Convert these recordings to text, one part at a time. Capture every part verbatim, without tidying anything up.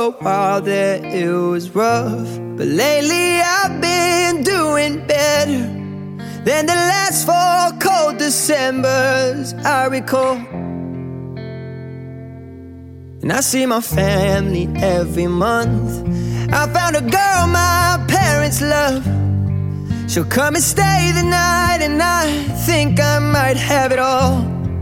a while there it was rough, but lately I've been doing better than the last four cold Decembers I recall. And I see my family every month. I found a girl my parents love. She'll come and stay the night, and I think I might have it all.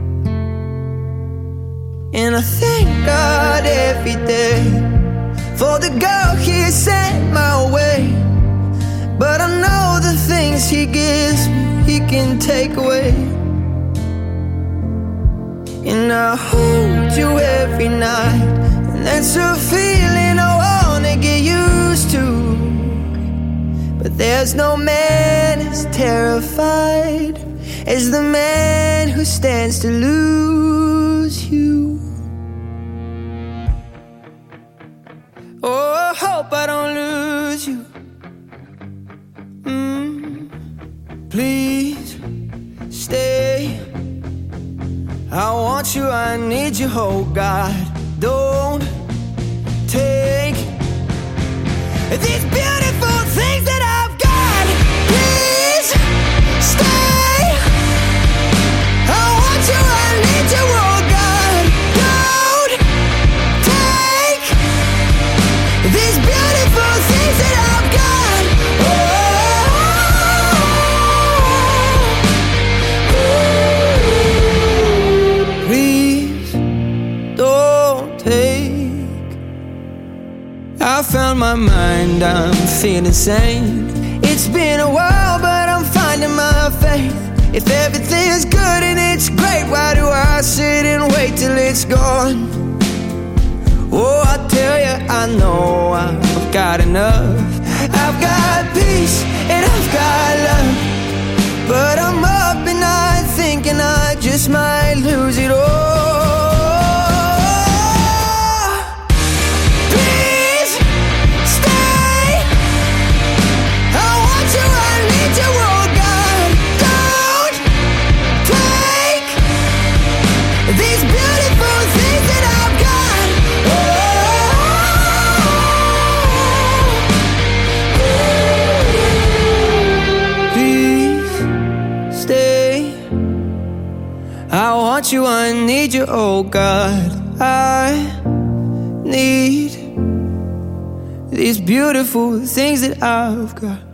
And I thank God every day for the girl He sent my way. But I know the things He gives me, He can take away. And I hold you every night, and that's a feeling I wanna get used to. But there's no man as terrified as the man who stands to lose you. Oh, I hope I don't lose you. mm, Please stay. I want you, I need you, oh God. Don't take these beautiful things that I've got. Please stay. I want you, I need you, oh God. Don't take these beautiful things that I've got. Oh, please don't take. I found my mind, I'm feeling sane. It's been a while, but I'm finding my faith. If everything's good and it's great, why do I sit and wait till it's gone? Oh, I tell you, I know I've got enough. I've got peace and I've got love, but I'm up at night thinking I just might lose it all. I want you, I need you, oh God. I need these beautiful things that I've got.